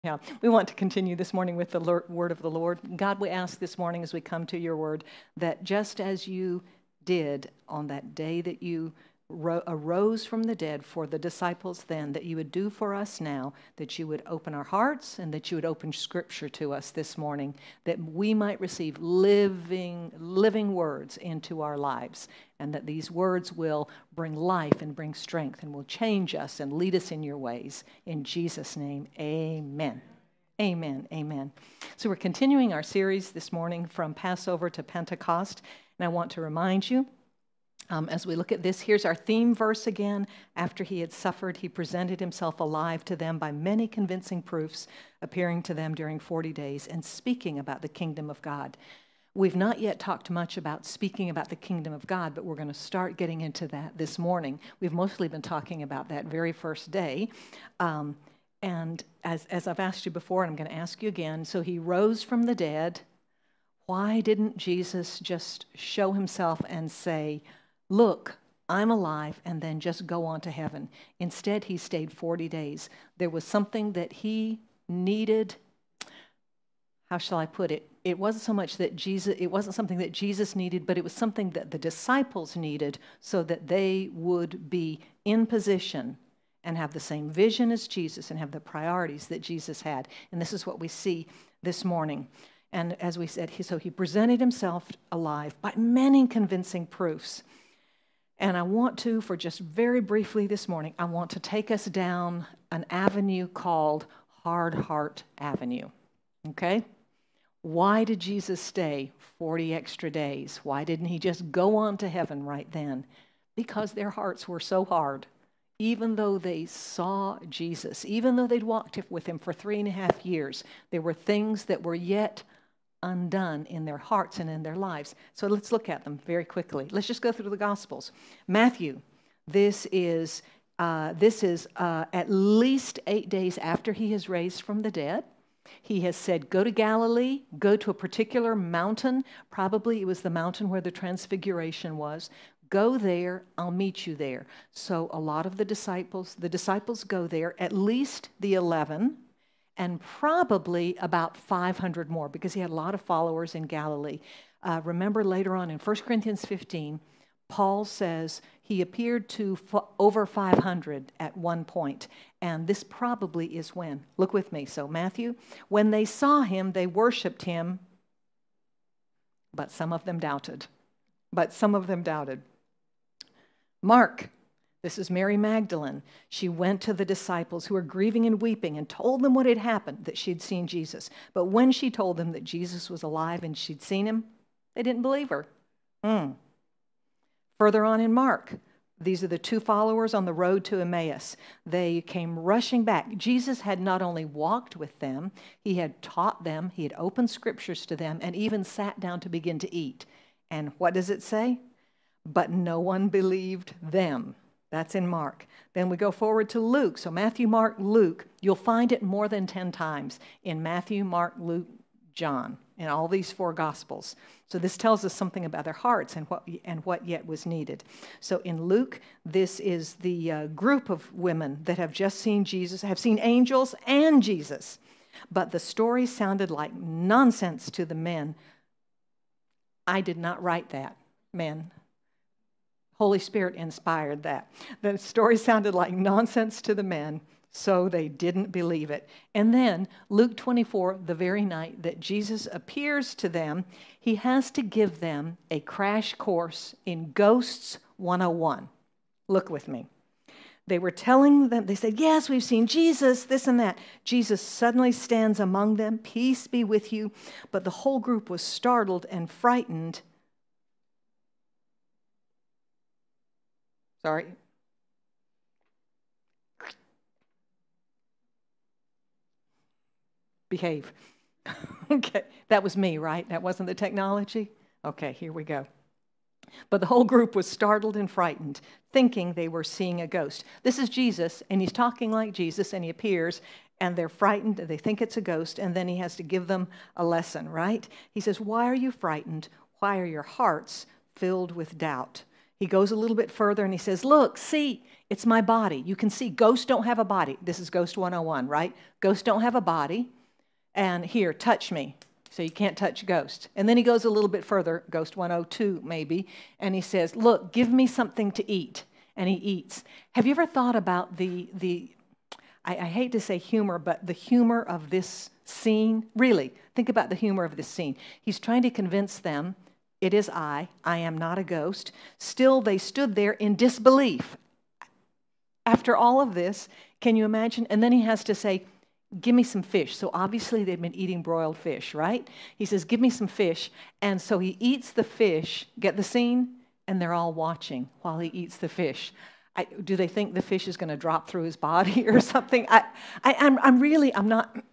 Yeah, we want to continue this morning with the word of the Lord. God, we ask this morning as we come to your word that just as you did on that day that you arose from the dead for the disciples then, that you would do for us now, that you would open our hearts and that you would open Scripture to us this morning, that we might receive living words into our lives, and that these words will bring life and bring strength and will change us and lead us in your ways. In Jesus' name, amen. Amen. Amen. So we're continuing our series this morning from Passover to Pentecost, and I want to remind you, as we look at this, here's our theme verse again. After he had suffered, he presented himself alive to them by many convincing proofs, appearing to them during 40 days and speaking about the kingdom of God. We've not yet talked much about speaking about the kingdom of God, but we're going to start getting into that this morning. We've mostly been talking about that very first day. And as I've asked you before, and I'm going to ask you again, so he rose from the dead. Why didn't Jesus just show himself and say, look, I'm alive, and then just go on to heaven? Instead, he stayed 40 days. There was something that he needed. How shall I put it? It wasn't so much that it wasn't something that Jesus needed, but it was something that the disciples needed so that they would be in position and have the same vision as Jesus and have the priorities that Jesus had. And this is what we see this morning. And as we said, so he presented himself alive by many convincing proofs. And I want to, for just very briefly this morning, I want to take us down an avenue called Hard Heart Avenue. Okay? Why did Jesus stay 40 extra days? Why didn't he just go on to heaven right then? Because their hearts were so hard. Even though they saw Jesus, even though they'd walked with him for 3.5 years, there were things that were yet undone in their hearts and in their lives. So let's look at them very quickly. Let's just go through the Gospels. Matthew, this is at least 8 days after he is raised from the dead. He has said, go to Galilee, go to a particular mountain. Probably it was the mountain where the Transfiguration was. Go there, I'll meet you there. So a lot of the disciples go there, at least the 11, and probably about 500 more, because he had a lot of followers in Galilee. Remember later on in 1 Corinthians 15, Paul says he appeared to over 500 at one point, and this probably is when. Look with me. So Matthew, when they saw him, they worshiped him, but some of them doubted. Mark, this is Mary Magdalene. She went to the disciples who were grieving and weeping and told them what had happened, that she'd seen Jesus. But when she told them that Jesus was alive and she'd seen him, they didn't believe her. Further on in Mark, these are the two followers on the road to Emmaus. They came rushing back. Jesus had not only walked with them, he had taught them, he had opened scriptures to them, and even sat down to begin to eat. And what does it say? But no one believed them. That's in Mark. Then we go forward to Luke. So Matthew, Mark, Luke. You'll find it more than 10 times in Matthew, Mark, Luke, John, in all these 4 Gospels. So this tells us something about their hearts and what yet was needed. So in Luke, this is the group of women that have just seen Jesus, have seen angels and Jesus. But the story sounded like nonsense to the men. I did not write that, men. Holy Spirit inspired that. The story sounded like nonsense to the men, so they didn't believe it. And then Luke 24, the very night that Jesus appears to them, he has to give them a crash course in Ghosts 101. Look with me. They were telling them, they said, yes, we've seen Jesus, this and that. Jesus suddenly stands among them, peace be with you. But the whole group was startled and frightened. Sorry. Behave. Okay, that was me, right? That wasn't the technology? Okay, here we go. But the whole group was startled and frightened, thinking they were seeing a ghost. This is Jesus, and he's talking like Jesus, and he appears, and they're frightened, they think it's a ghost, and then he has to give them a lesson, right? He says, why are you frightened? Why are your hearts filled with doubt? He goes a little bit further, and he says, look, see, It's my body. You can see ghosts don't have a body. This is Ghost 101, right? Ghosts don't have a body. And here, touch me. So you can't touch ghosts. And then he goes a little bit further, Ghost 102 maybe, and he says, look, give me something to eat. And he eats. Have you ever thought about I hate to say humor, but the humor of this scene? Really, think about the humor of this scene. He's trying to convince them, it is I am not a ghost. Still, they stood there in disbelief. After all of this, can you imagine? And then he has to say, give me some fish. So obviously they've been eating broiled fish, right? He says, give me some fish. And so he eats the fish. Get the scene? And they're all watching while he eats the fish. Do they think the fish is going to drop through his body or something? I'm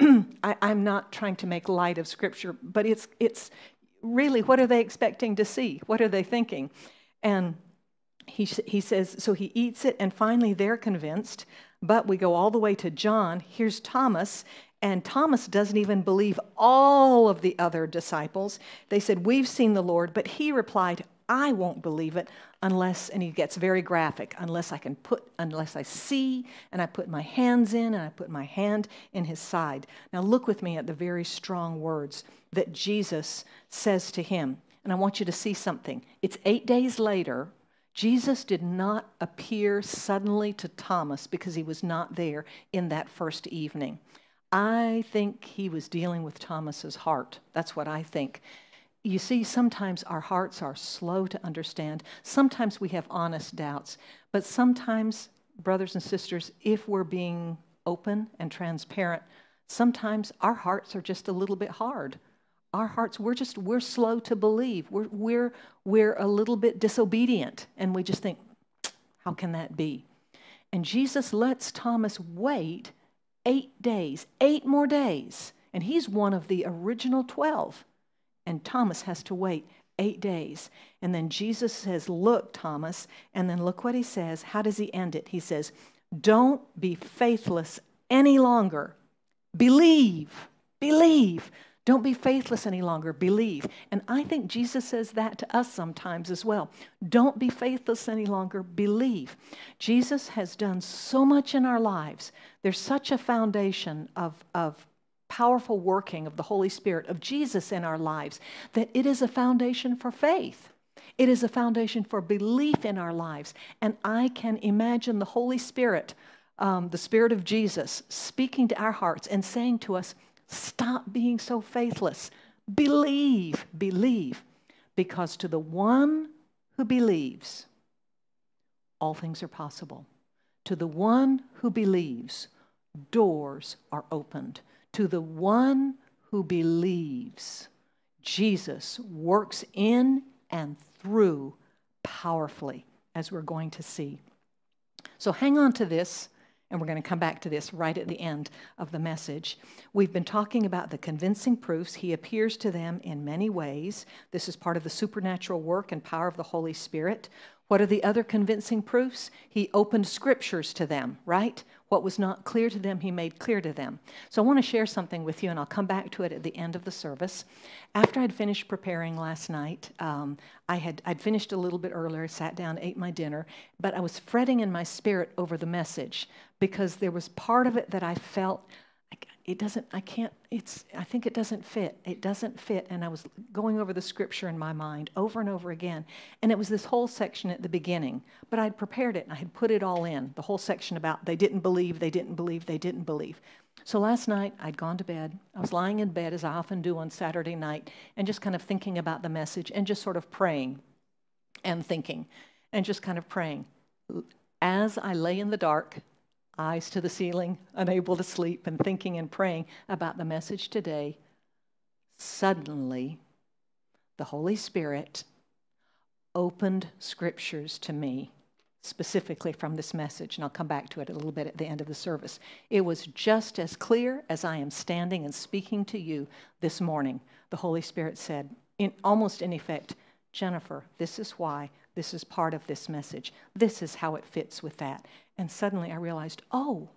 not trying to make light of Scripture, but it's really, what are they expecting to see? What are they thinking? And he says, so he eats it, and finally they're convinced. But we go all the way to John. Here's Thomas, and Thomas doesn't even believe all of the other disciples. They said, we've seen the Lord, but he replied, I won't believe it unless, and he gets very graphic, unless I see and I put my hands in and I put my hand in his side. Now look with me at the very strong words that Jesus says to him. And I want you to see something. It's 8 days later. Jesus did not appear suddenly to Thomas because he was not there in that first evening. I think he was dealing with Thomas's heart. That's what I think. You see, sometimes our hearts are slow to understand. Sometimes we have honest doubts. But sometimes, brothers and sisters, if we're being open and transparent, sometimes our hearts are just a little bit hard. Our hearts, we're slow to believe. We're a little bit disobedient, and we just think, how can that be? And Jesus lets Thomas wait 8 days, 8 more days, and he's one of the original 12. And Thomas has to wait 8 days. And then Jesus says, look, Thomas, and then look what he says. How does he end it? He says, don't be faithless any longer. Believe. Don't be faithless any longer. Believe. And I think Jesus says that to us sometimes as well. Don't be faithless any longer. Believe. Jesus has done so much in our lives. There's such a foundation of powerful working of the Holy Spirit, of Jesus in our lives, that it is a foundation for faith. It is a foundation for belief in our lives. And I can imagine the Holy Spirit, the Spirit of Jesus, speaking to our hearts and saying to us, stop being so faithless. Believe, because to the one who believes, all things are possible. To the one who believes, doors are opened. To the one who believes, Jesus works in and through powerfully, as we're going to see. So hang on to this. And we're going to come back to this right at the end of the message. We've been talking about the convincing proofs. He appears to them in many ways. This is part of the supernatural work and power of the Holy Spirit. What are the other convincing proofs? He opened scriptures to them, right? What was not clear to them, he made clear to them. So I want to share something with you, and I'll come back to it at the end of the service. After I'd finished preparing last night, I'd finished a little bit earlier, sat down, ate my dinner, but I was fretting in my spirit over the message because there was part of it that I felt, I think it doesn't fit. It doesn't fit. And I was going over the scripture in my mind over and over again. And it was this whole section at the beginning. But I'd prepared it and I had put it all in. The whole section about they didn't believe. So last night I'd gone to bed. I was lying in bed as I often do on Saturday night and just kind of thinking about the message and just sort of praying and thinking and just kind of praying. As I lay in the dark, eyes to the ceiling, unable to sleep, and thinking and praying about the message today, suddenly the Holy Spirit opened scriptures to me, specifically from this message, and I'll come back to it a little bit at the end of the service. It was just as clear as I am standing and speaking to you this morning. The Holy Spirit said, almost in effect, Jennifer, this is why, this is part of this message. This is how it fits with that. And suddenly I realized, oh,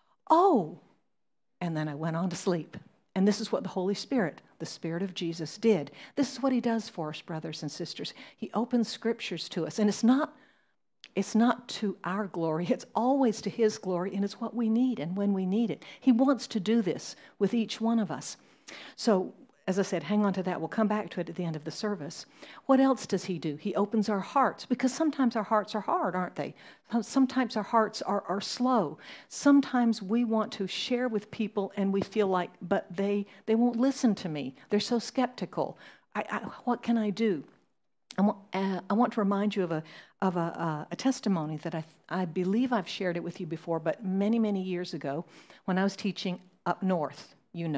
and then I went on to sleep. And this is what the Holy Spirit, the Spirit of Jesus, did. This is what he does for us, brothers and sisters. He opens scriptures to us. And it's not It's not to our glory. It's always to His glory, and it's what we need and when we need it. He wants to do this with each one of us. So, as I said, hang on to that. We'll come back to it at the end of the service. What else does He do? He opens our hearts, because sometimes our hearts are hard, aren't they? Sometimes our hearts are slow. Sometimes we want to share with people and we feel like, but they won't listen to me. They're so skeptical. What can I do? I want to remind you of a testimony that I believe I've shared it with you before, but many, many years ago when I was teaching up north,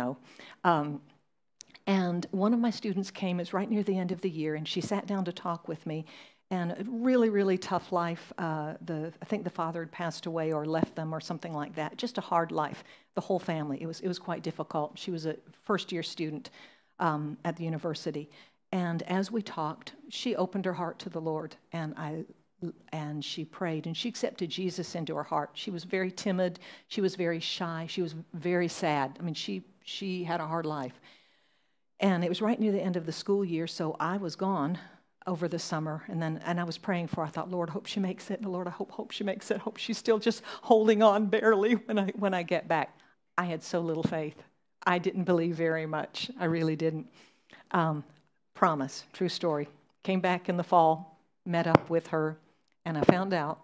and one of my students came, it was right near the end of the year, and she sat down to talk with me. And a really, really tough life. I think the father had passed away or left them or something like that. Just a hard life, the whole family. It was quite difficult. She was a first-year student at the university. And as we talked, she opened her heart to the Lord, and she prayed, and she accepted Jesus into her heart. She was very timid. She was very shy. She was very sad. I mean, she had a hard life. And it was right near the end of the school year, so I was gone over the summer, and I was praying for her. I thought, Lord, I hope she makes it. And Lord, I hope she makes it. I hope she's still just holding on barely when I get back. I had so little faith. I didn't believe very much. I really didn't. Promise, true story. Came back in the fall, met up with her, and I found out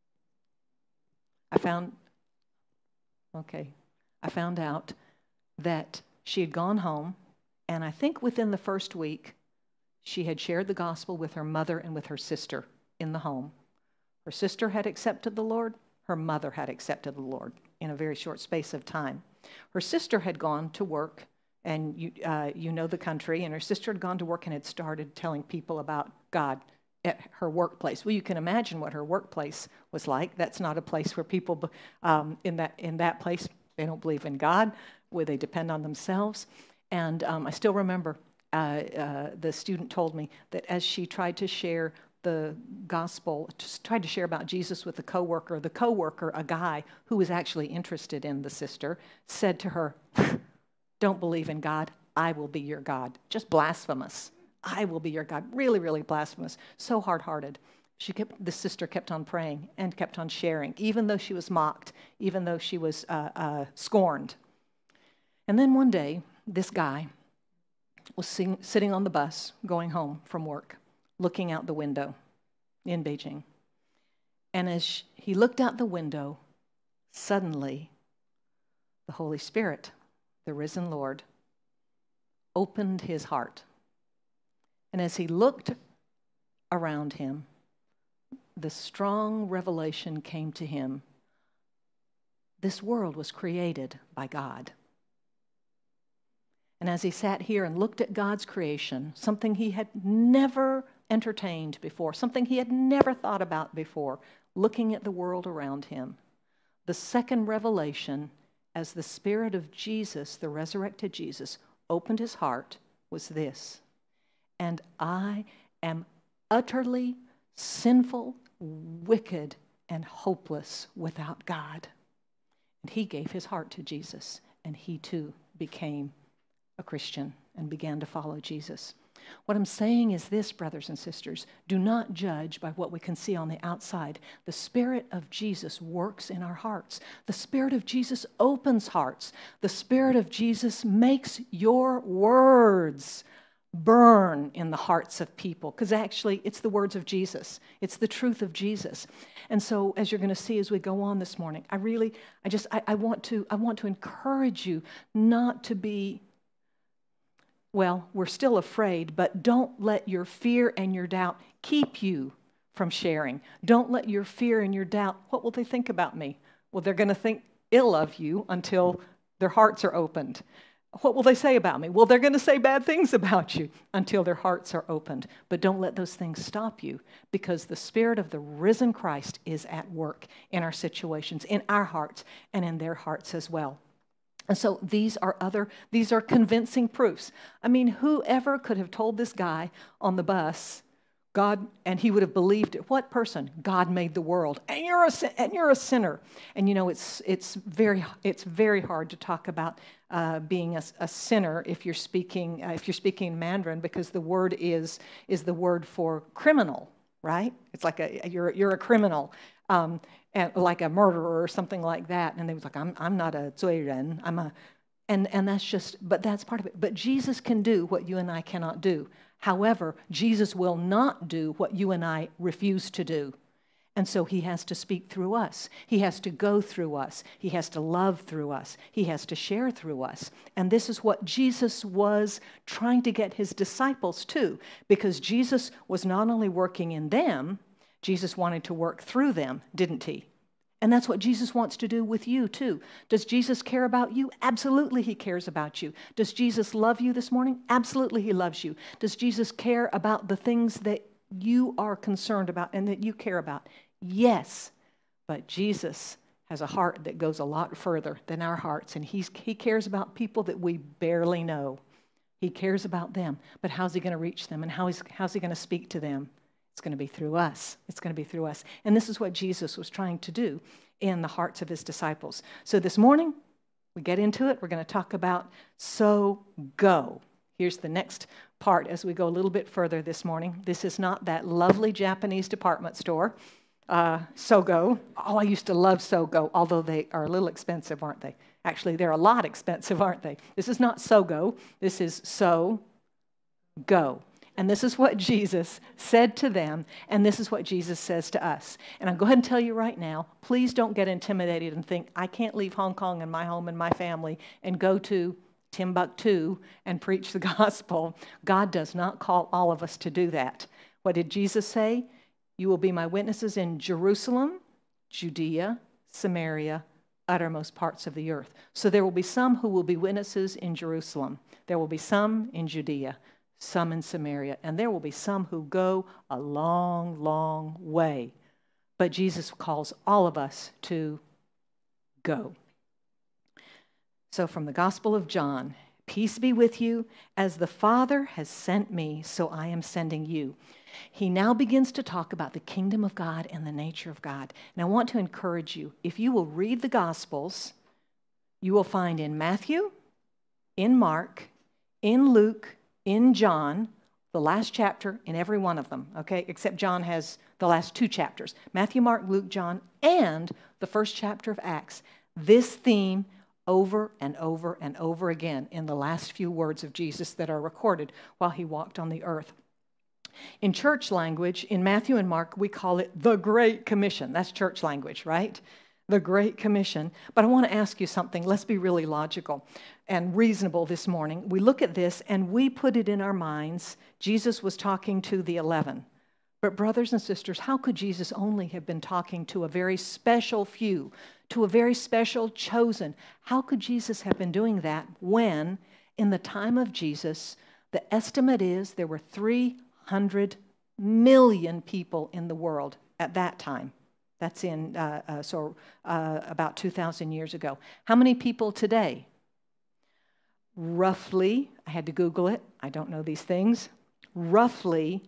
that she had gone home, and I think within the first week, she had shared the gospel with her mother and with her sister in the home. Her sister had accepted the Lord. Her mother had accepted the Lord in a very short space of time. Her sister had gone to work, and you know the country, and her sister had gone to work and had started telling people about God at her workplace. Well, you can imagine what her workplace was like. That's not a place where people in that place, they don't believe in God, where they depend on themselves. And I still remember the student told me that as she tried to share the gospel, just tried to share about Jesus with the coworker, a guy who was actually interested in the sister, said to her, "Don't believe in God, I will be your God." Just blasphemous. I will be your God. Really, really blasphemous. So hard-hearted. The sister kept on praying and kept on sharing, even though she was mocked, even though she was scorned. And then one day, this guy was sitting on the bus going home from work, looking out the window in Beijing. And as he looked out the window, suddenly the Holy Spirit, the risen Lord, opened his heart. And as he looked around him, the strong revelation came to him. This world was created by God. And as he sat here and looked at God's creation, something he had never entertained before, something he had never thought about before, looking at the world around him, the second revelation, as the Spirit of Jesus, the resurrected Jesus, opened his heart, was this: "And I am utterly sinful, wicked, and hopeless without God." And he gave his heart to Jesus, and he too became a Christian and began to follow Jesus. What I'm saying is this, brothers and sisters: do not judge by what we can see on the outside. The Spirit of Jesus works in our hearts. The Spirit of Jesus opens hearts. The Spirit of Jesus makes your words burn in the hearts of people, because actually it's the words of Jesus. It's the truth of Jesus. And so, as you're going to see as we go on this morning, I want to encourage you not to be, well, we're still afraid, but don't let your fear and your doubt keep you from sharing. Don't let your fear and your doubt, what will they think about me? Well, they're going to think ill of you until their hearts are opened. What will they say about me? Well, they're going to say bad things about you until their hearts are opened. But don't let those things stop you, because the Spirit of the risen Christ is at work in our situations, in our hearts, and in their hearts as well. And so these are convincing proofs. I mean, whoever could have told this guy on the bus, God, and he would have believed it. What person? God made the world, and you're a sinner. And you know, it's very hard to talk about being a sinner if you're speaking Mandarin, because the word is the word for criminal. right? It's like you're a criminal, and like a murderer or something like that. And they was like, I'm not a 罪人, and that's just, but that's part of it. But Jesus can do what you and I cannot do. However, Jesus will not do what you and I refuse to do. And so he has to speak through us. He has to go through us. He has to love through us. He has to share through us. And this is what Jesus was trying to get his disciples to, because Jesus was not only working in them, Jesus wanted to work through them, didn't he? And that's what Jesus wants to do with you too. Does Jesus care about you? Absolutely, he cares about you. Does Jesus love you this morning? Absolutely, he loves you. Does Jesus care about the things that you are concerned about and that you care about? Yes, but Jesus has a heart that goes a lot further than our hearts, and he cares about people that we barely know. He cares about them, but how's he going to reach them, and how's he going to speak to them? It's going to be through us. It's going to be through us. And this is what Jesus was trying to do in the hearts of his disciples. So this morning, we get into it. We're going to talk about so go. Here's the next part as we go a little bit further this morning. This is not that lovely Japanese department store, Sogo. Oh, I used to love Sogo, although they are a little expensive, aren't they? Actually, they're a lot expensive, aren't they? This is not Sogo. This is so go. And this is what Jesus said to them, and this is what Jesus says to us. And I'll go ahead and tell you right now, please don't get intimidated and think, I can't leave Hong Kong and my home and my family and go to Timbuktu and preach the gospel. God does not call all of us to do that. What did Jesus say? You will be my witnesses in Jerusalem, Judea, Samaria, uttermost parts of the earth. So there will be some who will be witnesses in Jerusalem. There will be some in Judea, some in Samaria, and there will be some who go a long, long way. But Jesus calls all of us to go. So from the Gospel of John, peace be with you. As the Father has sent me, so I am sending you. He now begins to talk about the kingdom of God and the nature of God. And I want to encourage you, if you will read the Gospels, you will find in Matthew, in Mark, in Luke, in John, the last chapter in every one of them, okay? Except John has the last 2 chapters. Matthew, Mark, Luke, John, and the first chapter of Acts. This theme over and over and over again in the last few words of Jesus that are recorded while he walked on the earth. In church language, in Matthew and Mark, we call it the Great Commission. That's church language, right? The Great Commission. But I want to ask you something. Let's be really logical and reasonable this morning. We look at this and we put it in our minds. Jesus was talking to the 11. But brothers and sisters, how could Jesus only have been talking to a very special few, to a very special chosen? How could Jesus have been doing that when, in the time of Jesus, the estimate is there were 300 million people in the world at that time? That's in about 2,000 years ago. How many people today? Roughly, I had to Google it. I don't know these things. Roughly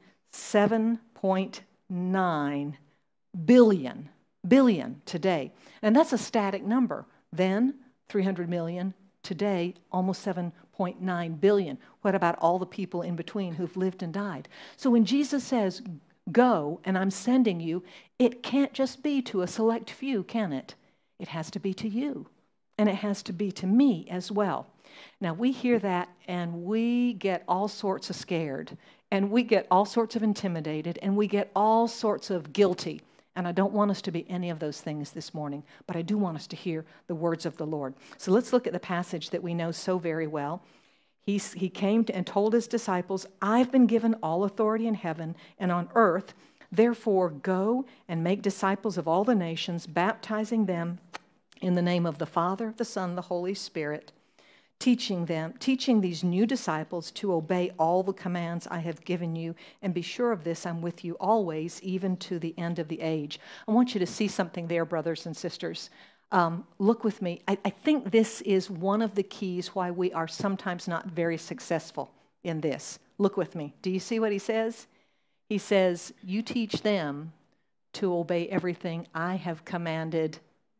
7.9 billion today. And that's a static number. Then 300 million. Today, almost 7.9 billion. What about all the people in between who've lived and died? So when Jesus says, go, and I'm sending you, it can't just be to a select few, can it? It has to be to you, and it has to be to me as well. Now, we hear that, and we get all sorts of scared, and we get all sorts of intimidated, and we get all sorts of guilty. And I don't want us to be any of those things this morning, but I do want us to hear the words of the Lord. So let's look at the passage that we know so very well. He came and told his disciples, I've been given all authority in heaven and on earth. Therefore, go and make disciples of all the nations, baptizing them in the name of the Father, the Son, the Holy Spirit, teaching these new disciples to obey all the commands I have given you. And be sure of this, I'm with you always, even to the end of the age. I want you to see something there, brothers and sisters. Look with me. I think this is one of the keys why we are sometimes not very successful in this. Look with me. Do you see what he says? He says, you teach them to obey everything I have commanded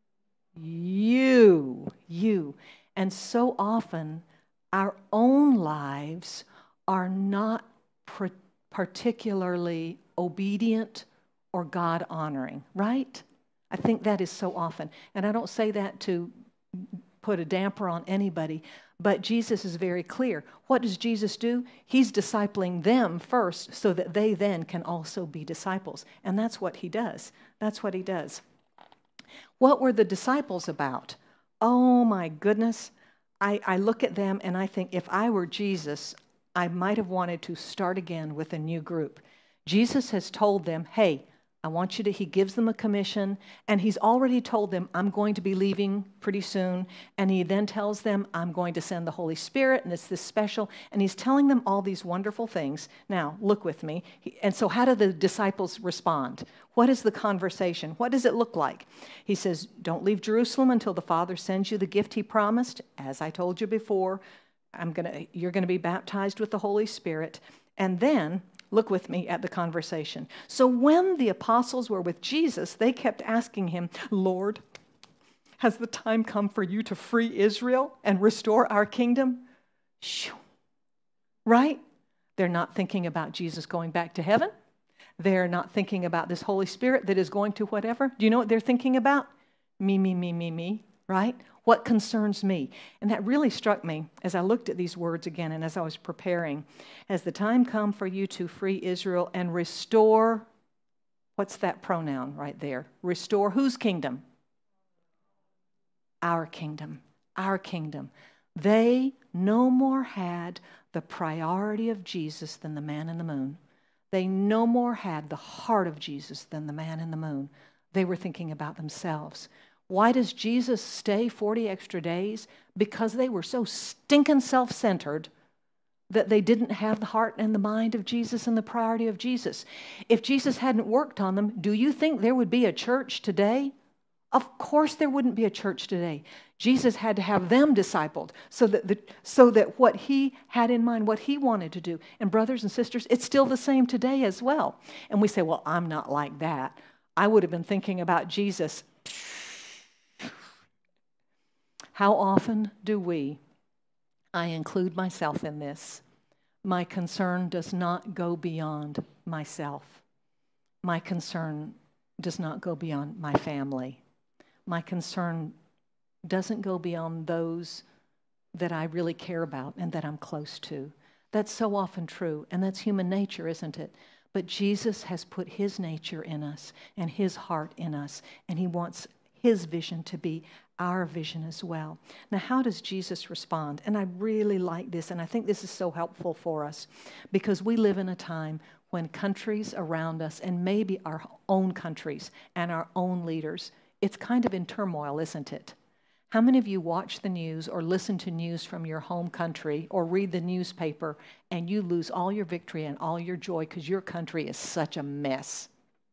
you. And so often, our own lives are not particularly obedient or God honoring, right? I think that is so often. And I don't say that to put a damper on anybody, but Jesus is very clear. What does Jesus do? He's discipling them first so that they then can also be disciples. And that's what he does. That's what he does. What were the disciples about? Oh my goodness. I look at them and I think if I were Jesus, I might have wanted to start again with a new group. Jesus has told them, hey, I want you to, he gives them a commission, and he's already told them, I'm going to be leaving pretty soon. And he then tells them, I'm going to send the Holy Spirit, and it's this special. And he's telling them all these wonderful things. Now, look with me. And so how do the disciples respond? What is the conversation? What does it look like? He says, don't leave Jerusalem until the Father sends you the gift he promised. As I told you before, you're going to be baptized with the Holy Spirit. And then, look with me at the conversation. So when the apostles were with Jesus, they kept asking him, Lord, has the time come for you to free Israel and restore our kingdom? Shoo. Right? They're not thinking about Jesus going back to heaven. They're not thinking about this Holy Spirit that is going to whatever. Do you know what they're thinking about? Me, right? What concerns me? And that really struck me as I looked at these words again and as I was preparing. Has the time come for you to free Israel and restore, what's that pronoun right there? Restore whose kingdom? Our kingdom. Our kingdom. They no more had the priority of Jesus than the man in the moon. They no more had the heart of Jesus than the man in the moon. They were thinking about themselves. Why does Jesus stay 40 extra days? Because they were so stinking self-centered that they didn't have the heart and the mind of Jesus and the priority of Jesus. If Jesus hadn't worked on them, do you think there would be a church today? Of course there wouldn't be a church today. Jesus had to have them discipled so that what he had in mind, what he wanted to do. And brothers and sisters, it's still the same today as well. And we say, well, I'm not like that. I would have been thinking about Jesus. How often do we, I include myself in this, my concern does not go beyond myself. My concern does not go beyond my family. My concern doesn't go beyond those that I really care about and that I'm close to. That's so often true, and that's human nature, isn't it? But Jesus has put his nature in us and his heart in us, and he wants his vision to be our vision as well. Now, how does Jesus respond? And I really like this, and I think this is so helpful for us because we live in a time when countries around us, and maybe our own countries and our own leaders, it's kind of in turmoil, isn't it? How many of you watch the news or listen to news from your home country or read the newspaper and you lose all your victory and all your joy because your country is such a mess?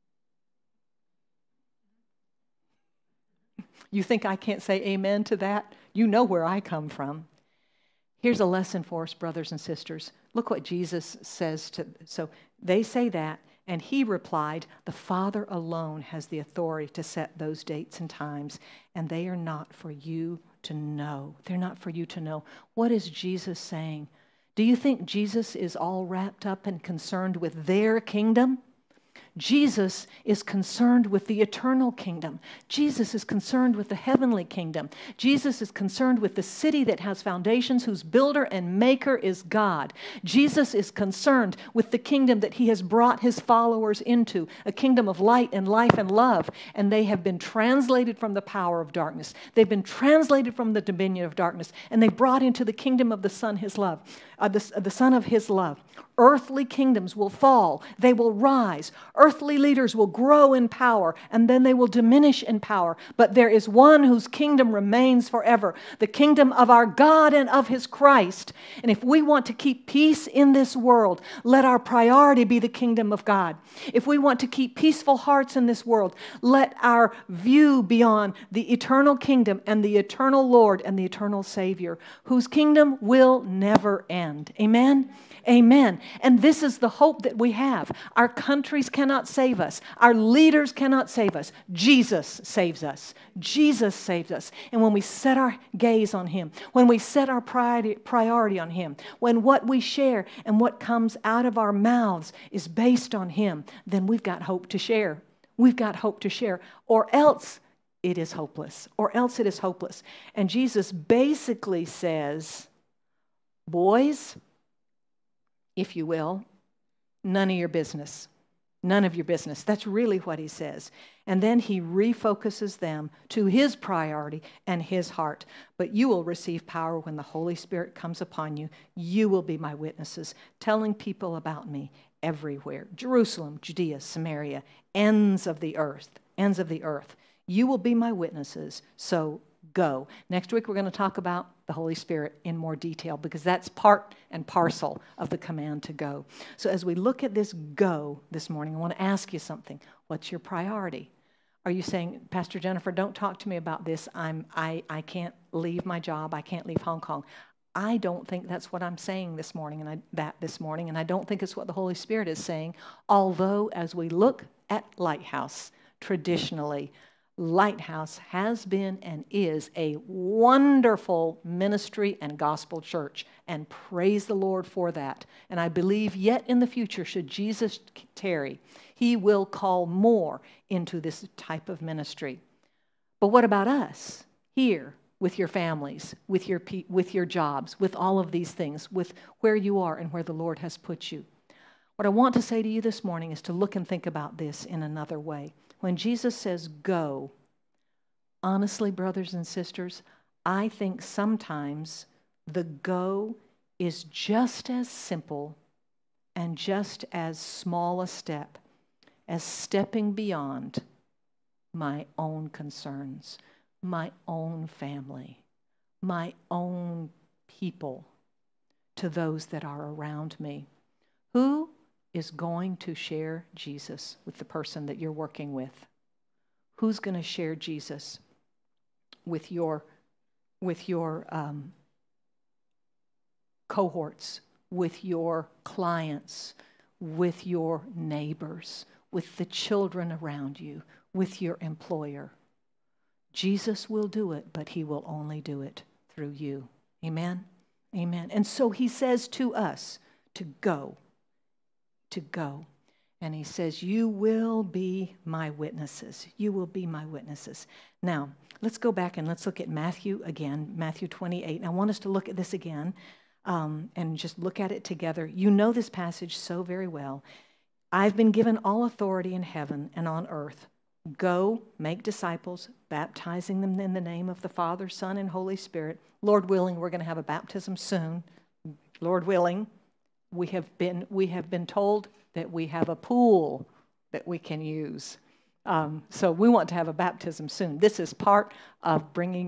You think I can't say amen to that? You know where I come from. Here's a lesson for us, brothers and sisters. Look what Jesus says to, so they say that, and he replied, the Father alone has the authority to set those dates and times, and they are not for you to know. They're not for you to know. What is Jesus saying? Do you think Jesus is all wrapped up and concerned with their kingdom? Jesus is concerned with the eternal kingdom. Jesus is concerned with the heavenly kingdom. Jesus is concerned with the city that has foundations, whose builder and maker is God. Jesus is concerned with the kingdom that he has brought his followers into, a kingdom of light and life and love. And they have been translated from the power of darkness. They've been translated from the dominion of darkness, and they brought into the kingdom of the Son, his love, the Son of his love. Earthly kingdoms will fall. They will rise. Earthly leaders will grow in power, and then they will diminish in power. But there is one whose kingdom remains forever, the kingdom of our God and of his Christ. And if we want to keep peace in this world, let our priority be the kingdom of God. If we want to keep peaceful hearts in this world, let our view be on the eternal kingdom and the eternal Lord and the eternal Savior, whose kingdom will never end. Amen? Amen. And this is the hope that we have. Our countries cannot save us. Our leaders cannot save us. Jesus saves us. Jesus saves us. And when we set our gaze on him, when we set our priority on him, when what we share and what comes out of our mouths is based on him, then we've got hope to share. We've got hope to share, or else it is hopeless, or else it is hopeless. And Jesus basically says, boys, if you will, none of your business. None of your business. That's really what he says. And then he refocuses them to his priority and his heart. But you will receive power when the Holy Spirit comes upon you. You will be my witnesses, telling people about me everywhere. Jerusalem, Judea, Samaria, ends of the earth, ends of the earth. You will be my witnesses, so go. Next week, we're going to talk about the Holy Spirit in more detail because that's part and parcel of the command to go. So as we look at this go this morning, I want to ask you something. What's your priority? Are you saying, Pastor Jennifer, don't talk to me about this. I can't leave my job. I can't leave Hong Kong. I don't think that's what I'm saying this morning, and I don't think it's what the Holy Spirit is saying. Although, as we look at Lighthouse, traditionally, Lighthouse has been and is a wonderful ministry and gospel church, and praise the Lord for that. And I believe yet in the future, should Jesus tarry, he will call more into this type of ministry. But what about us here with your families, with your jobs, with all of these things, with where you are and where the Lord has put you? What I want to say to you this morning is to look and think about this in another way. When Jesus says go, honestly, brothers and sisters, I think sometimes the go is just as simple and just as small a step as stepping beyond my own concerns, my own family, my own people, to those that are around me. Who is going to share Jesus with the person that you're working with? Who's going to share Jesus with your cohorts, with your clients, with your neighbors, with the children around you, with your employer? Jesus will do it, but he will only do it through you. Amen? Amen. And so he says to us to go. To go. And he says, you will be my witnesses. You will be my witnesses. Now, let's go back and let's look at Matthew again, Matthew 28. And I want us to look at this again and just look at it together. You know this passage so very well. I've been given all authority in heaven and on earth. Go, make disciples, baptizing them in the name of the Father, Son, and Holy Spirit. Lord willing, we're going to have a baptism soon. Lord willing, we have been told that we have a pool that we can use. So we want to have a baptism soon. This is part of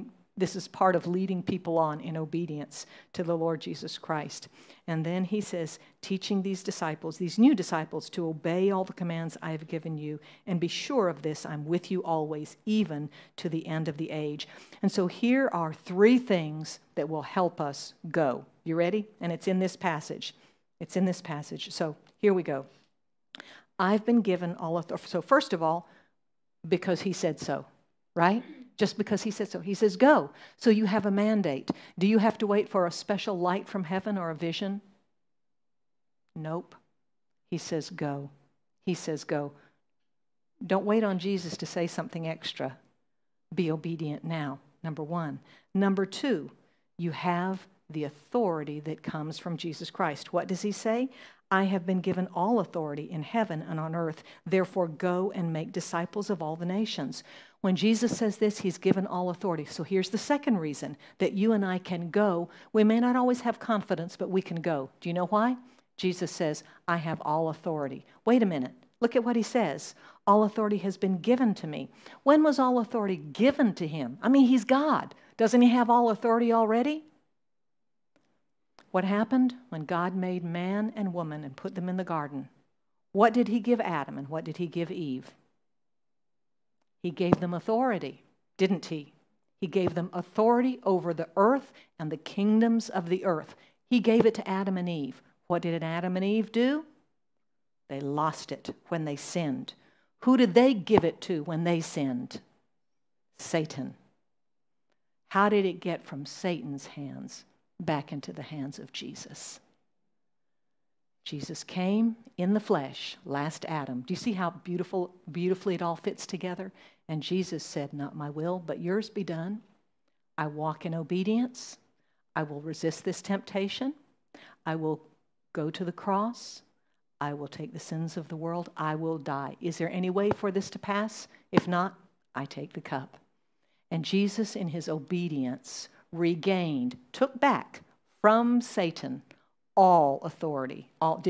leading people on in obedience to the Lord Jesus Christ. And then he says, teaching these disciples, these new disciples, to obey all the commands I have given you, and be sure of this, I'm with you always, even to the end of the age. And so here are 3 things that will help us go. You ready? And it's in this passage. It's in this passage. So here we go. I've been given all authority. So first of all, because he said so, right? Just because he said so. He says, go. So you have a mandate. Do you have to wait for a special light from heaven or a vision? Nope. He says, go. He says, go. Don't wait on Jesus to say something extra. Be obedient now, number 1. Number 2, you have the authority that comes from Jesus Christ. What does he say? I have been given all authority in heaven and on earth. Therefore, go and make disciples of all the nations. When Jesus says this, he's given all authority. So here's the second reason that you and I can go. We may not always have confidence, but we can go. Do you know why? Jesus says, I have all authority. Wait a minute. Look at what he says. All authority has been given to me. When was all authority given to him? I mean, he's God. Doesn't he have all authority already? What happened when God made man and woman and put them in the garden? What did he give Adam and what did he give Eve? He gave them authority, didn't he? He gave them authority over the earth and the kingdoms of the earth. He gave it to Adam and Eve. What did Adam and Eve do? They lost it when they sinned. Who did they give it to when they sinned? Satan. How did it get from Satan's hands back into the hands of Jesus? Jesus came in the flesh, last Adam. Do you see how beautifully it all fits together? And Jesus said, not my will, but yours be done. I walk in obedience. I will resist this temptation. I will go to the cross. I will take the sins of the world. I will die. Is there any way for this to pass? If not, I take the cup. And Jesus, in his obedience, took back from Satan all authority.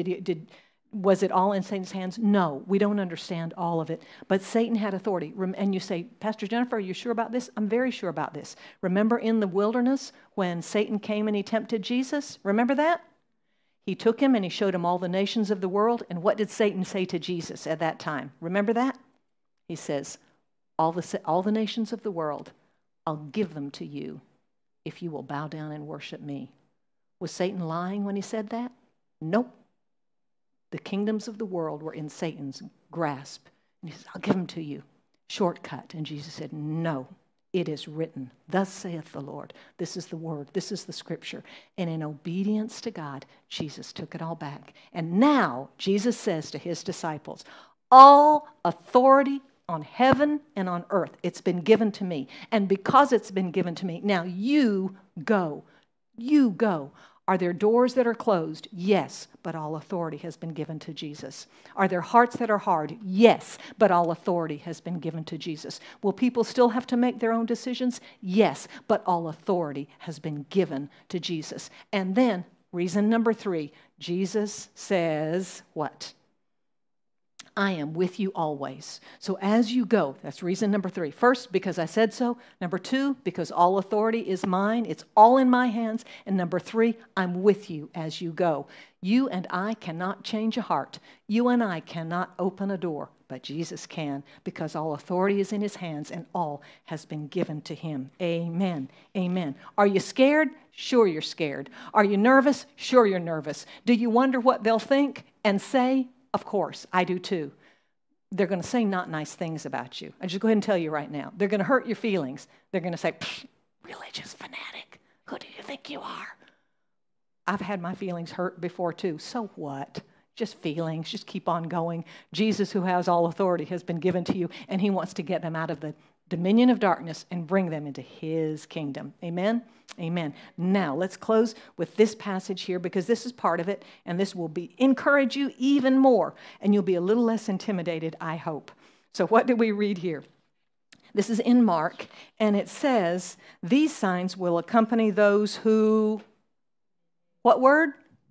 Was it all in Satan's hands? No, we don't understand all of it. But Satan had authority. And you say, Pastor Jennifer, are you sure about this? I'm very sure about this. Remember in the wilderness when Satan came and he tempted Jesus? Remember that? He took him and he showed him all the nations of the world. And what did Satan say to Jesus at that time? Remember that? He says, all the nations of the world, I'll give them to you if you will bow down and worship me. Was Satan lying when he said that? Nope. The kingdoms of the world were in Satan's grasp. And he says, I'll give them to you. Shortcut. And Jesus said, no, it is written. Thus saith the Lord. This is the word. This is the scripture. And in obedience to God, Jesus took it all back. And now Jesus says to his disciples, all authority on heaven and on earth, it's been given to me. And because it's been given to me, now you go. You go. Are there doors that are closed? Yes, but all authority has been given to Jesus. Are there hearts that are hard? Yes, but all authority has been given to Jesus. Will people still have to make their own decisions? Yes, but all authority has been given to Jesus. And then, reason number 3, Jesus says what? I am with you always. So as you go, that's reason number 3. First, because I said so. Number 2, because all authority is mine. It's all in my hands. And number 3, I'm with you as you go. You and I cannot change a heart. You and I cannot open a door, but Jesus can, because all authority is in his hands and all has been given to him. Amen. Amen. Are you scared? Sure you're scared. Are you nervous? Sure you're nervous. Do you wonder what they'll think and say? Of course, I do too. They're going to say not nice things about you. I just go ahead and tell you right now. They're going to hurt your feelings. They're going to say, religious fanatic, who do you think you are? I've had my feelings hurt before too. So what? Just feelings. Just keep on going. Jesus, who has all authority, has been given to you, and he wants to get them out of the dominion of darkness and bring them into his kingdom. Amen? Amen. Now, let's close with this passage here, because this is part of it, and this will encourage you even more, and you'll be a little less intimidated, I hope. So what did we read here? This is in Mark, and it says, these signs will accompany those who, what word?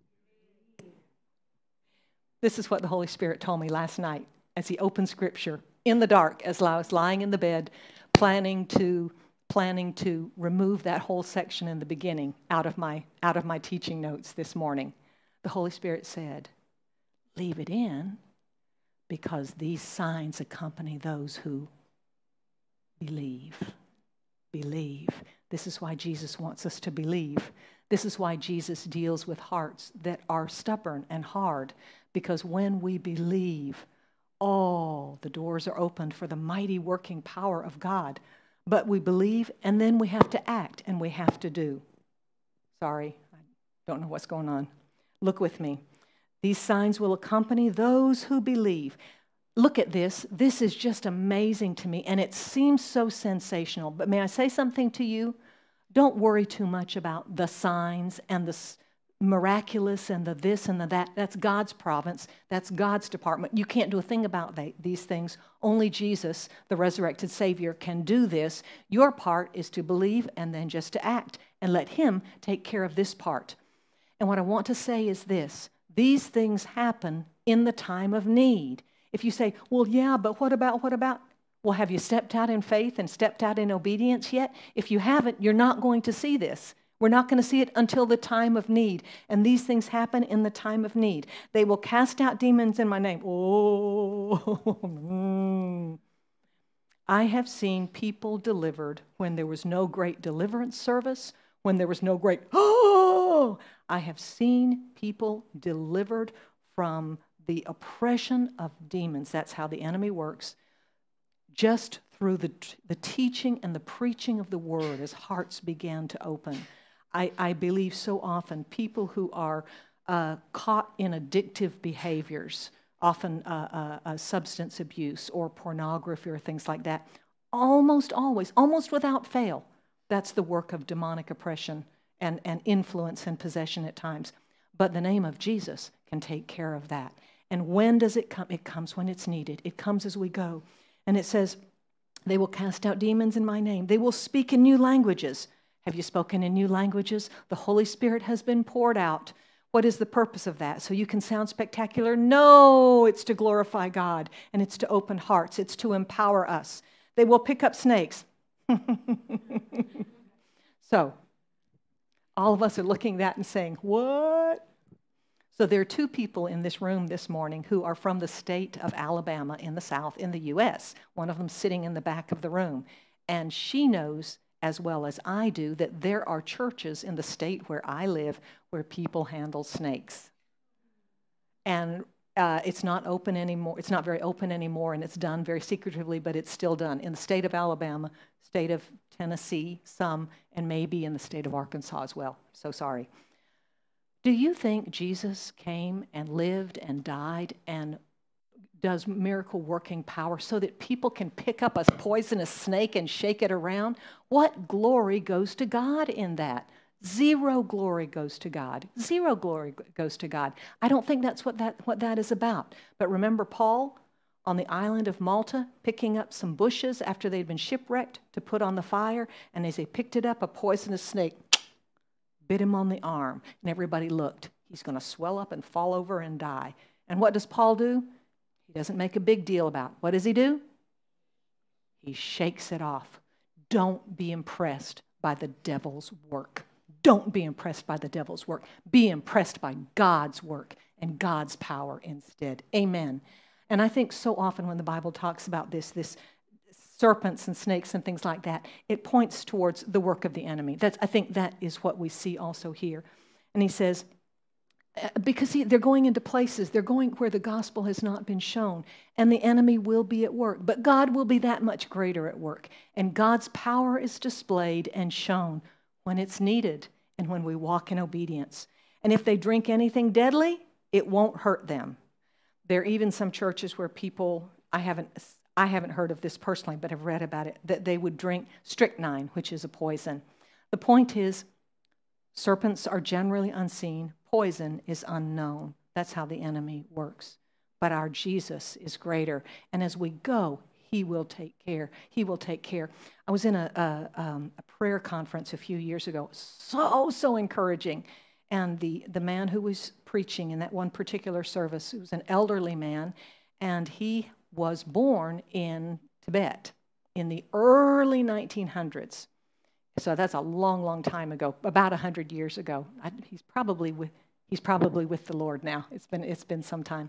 This is what the Holy Spirit told me last night as he opened Scripture in the dark as I was lying in the bed, planning to remove that whole section in the beginning out of my teaching notes this morning. The Holy Spirit said, leave it in, because these signs accompany those who believe. Believe. This is why Jesus wants us to believe. This is why Jesus deals with hearts that are stubborn and hard, because when we believe, the doors are opened for the mighty working power of God. But we believe, and then we have to act, and we have to do. Sorry, I don't know what's going on. Look with me. These signs will accompany those who believe. Look at this. This is just amazing to me, and it seems so sensational. But may I say something to you? Don't worry too much about the signs and the miraculous and the this and the that. That's God's province. That's God's department. You can't do a thing about these things. Only Jesus, the resurrected Savior, can do this. Your part is to believe and then just to act and let him take care of this part. And what I want to say is this. These things happen in the time of need. If you say, well, yeah, but what about? Well, have you stepped out in faith and stepped out in obedience yet? If you haven't, you're not going to see this. We're not going to see it until the time of need. And these things happen in the time of need. They will cast out demons in my name. I have seen people delivered when there was no great deliverance service, when there was no great, I have seen people delivered from the oppression of demons. That's how the enemy works. Just through the teaching and the preaching of the word as hearts began to open. I believe so often people who are caught in addictive behaviors, often substance abuse or pornography or things like that, almost always, almost without fail, that's the work of demonic oppression and influence and possession at times. But the name of Jesus can take care of that. And when does it come? It comes when it's needed. It comes as we go. And it says, they will cast out demons in my name. They will speak in new languages. Have you spoken in new languages? The Holy Spirit has been poured out. What is the purpose of that? So you can sound spectacular? No, it's to glorify God, and it's to open hearts. It's to empower us. They will pick up snakes. So, all of us are looking at that and saying, what? So there are two people in this room this morning who are from the state of Alabama in the South in the U.S., one of them sitting in the back of the room. And she knows as well as I do that there are churches in the state where I live where people handle snakes. And it's not open anymore. It's not very open anymore, and it's done very secretively, but it's still done in the state of Alabama, state of Tennessee, some, and maybe in the state of Arkansas as well. So sorry. Do you think Jesus came and lived and died and does miracle working power so that people can pick up a poisonous snake and shake it around? What glory goes to God in that? Zero glory goes to God. Zero glory goes to God. I don't think that's what that is about. But remember Paul on the island of Malta picking up some bushes after they'd been shipwrecked to put on the fire, and as they picked it up, a poisonous snake bit him on the arm, and everybody looked. He's going to swell up and fall over and die. And what does Paul do? He doesn't make a big deal about it. What does he do? He shakes it off. Don't be impressed by the devil's work. Don't be impressed by the devil's work. Be impressed by God's work and God's power instead. Amen. And I think so often when the Bible talks about this serpents and snakes and things like that, it points towards the work of the enemy. I think that is what we see also here. And he says, because they're going into places, they're going where the gospel has not been shown, and the enemy will be at work. But God will be that much greater at work, and God's power is displayed and shown when it's needed and when we walk in obedience. And if they drink anything deadly, it won't hurt them. There are even some churches where people, I haven't heard of this personally, but I've read about it, that they would drink strychnine, which is a poison. The point is, serpents are generally unseen. Poison is unknown. That's how the enemy works. But our Jesus is greater. And as we go, he will take care. He will take care. I was in a prayer conference a few years ago. So encouraging. And the man who was preaching in that one particular service, he was an elderly man, and he was born in Tibet in the early 1900s. So that's a long, long time ago, about 100 years ago. He's probably with the Lord now. It's been some time.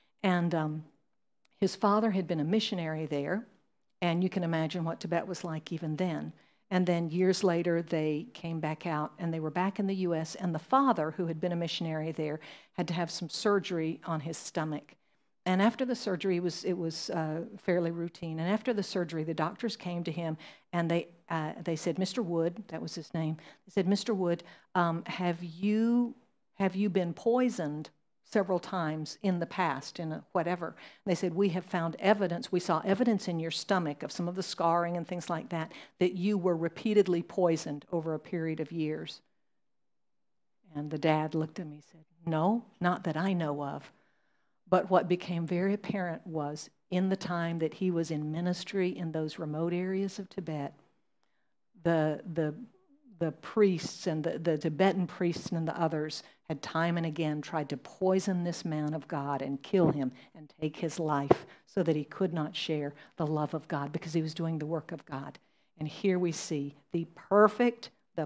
And his father had been a missionary there, and you can imagine what Tibet was like even then. And then years later, they came back out, and they were back in the U.S., and the father, who had been a missionary there, had to have some surgery on his stomach. And after the surgery, it was fairly routine. And after the surgery, the doctors came to him, and they said, "Mr. Wood," that was his name. They said, "Mr. Wood, have you been poisoned several times in the past, in whatever?" And they said, "We have found evidence. We saw evidence in your stomach of some of the scarring and things like that you were repeatedly poisoned over a period of years." And the dad looked at me and said, "No, not that I know of." But what became very apparent was in the time that he was in ministry in those remote areas of Tibet, the priests and the Tibetan priests and the others had time and again tried to poison this man of God and kill him and take his life so that he could not share the love of God because he was doing the work of God. And here we see the perfect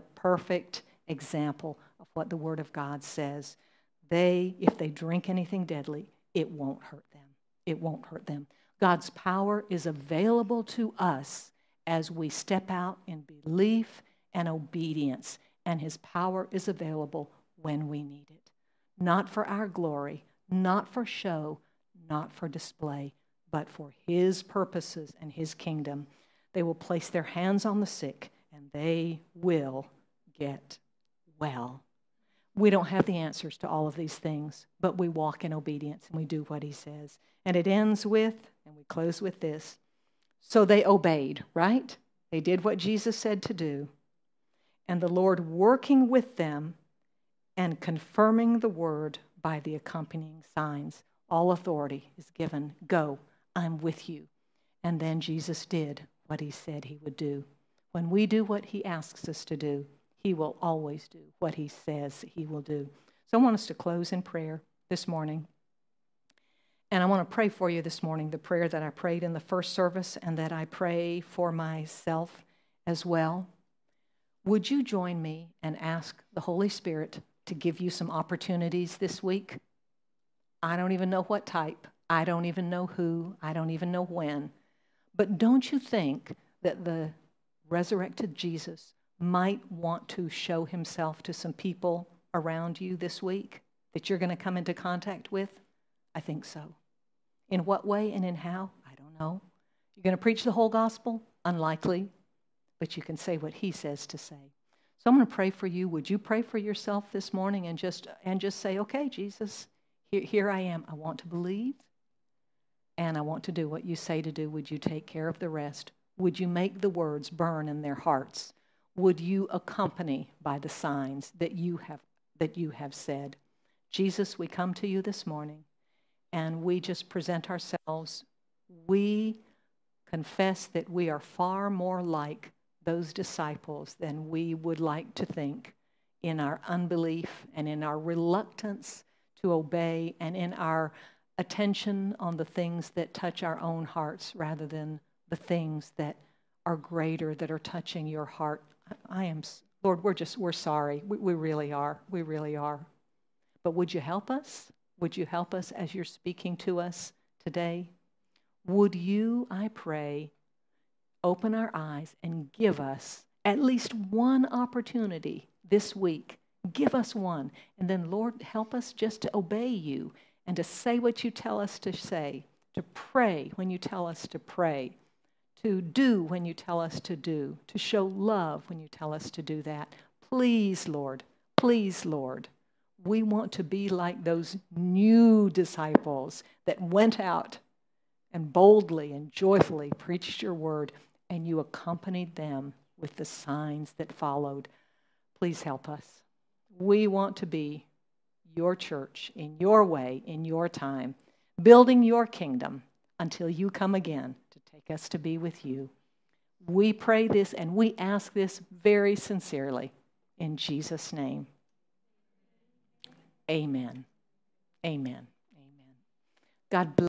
example of what the Word of God says. If they drink anything deadly, it won't hurt them. It won't hurt them. God's power is available to us as we step out in belief and obedience, and his power is available when we need it. Not for our glory, not for show, not for display, but for his purposes and his kingdom. They will place their hands on the sick, and they will get well. We don't have the answers to all of these things, but we walk in obedience and we do what he says. And it ends with, and we close with this, so they obeyed, right? They did what Jesus said to do. And the Lord working with them and confirming the word by the accompanying signs. All authority is given. Go, I'm with you. And then Jesus did what he said he would do. When we do what he asks us to do, he will always do what he says he will do. So I want us to close in prayer this morning. And I want to pray for you this morning, the prayer that I prayed in the first service and that I pray for myself as well. Would you join me and ask the Holy Spirit to give you some opportunities this week? I don't even know what type. I don't even know who. I don't even know when. But don't you think that the resurrected Jesus might want to show himself to some people around you this week that you're going to come into contact with? I think so. In what way and in how? I don't know. You're going to preach the whole gospel? Unlikely. But you can say what he says to say. So I'm going to pray for you. Would you pray for yourself this morning and just say, okay, Jesus, here I am. I want to believe and I want to do what you say to do. Would you take care of the rest? Would you make the words burn in their hearts? Would you accompany by the signs that you have said? Jesus, we come to you this morning and we just present ourselves. We confess that we are far more like those disciples than we would like to think in our unbelief and in our reluctance to obey and in our attention on the things that touch our own hearts rather than the things that are greater, that are touching your heart. Lord, we're sorry. We really are. We really are. But would you help us? Would you help us as you're speaking to us today? Would you, I pray, open our eyes and give us at least one opportunity this week. Give us one. And then, Lord, help us just to obey you and to say what you tell us to say, to pray when you tell us to pray, to do when you tell us to do, to show love when you tell us to do that. Please, Lord, we want to be like those new disciples that went out and boldly and joyfully preached your word, and you accompanied them with the signs that followed. Please help us. We want to be your church in your way, in your time, building your kingdom until you come again to take us to be with you. We pray this and we ask this very sincerely in Jesus' name. Amen. Amen. Amen. God bless.